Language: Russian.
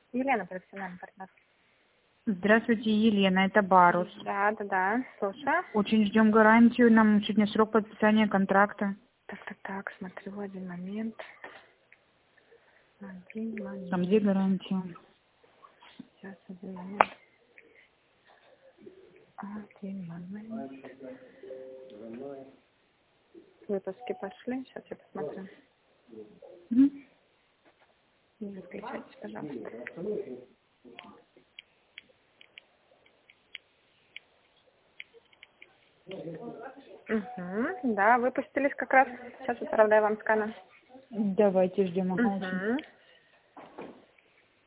Елена, профессиональный партнер. Здравствуйте, Елена, это Барус. Да, слушаю. Очень ждем гарантию, нам сегодня срок подписания контракта. Так, смотрю, один момент. Там где гарантия? Сейчас, один момент. Один момент. Выпуски пошли, сейчас я посмотрю. Не выключайтесь, пожалуйста. Да, выпустились как раз. Сейчас отправляю вам сканы. Давайте ждем. Ага, очень.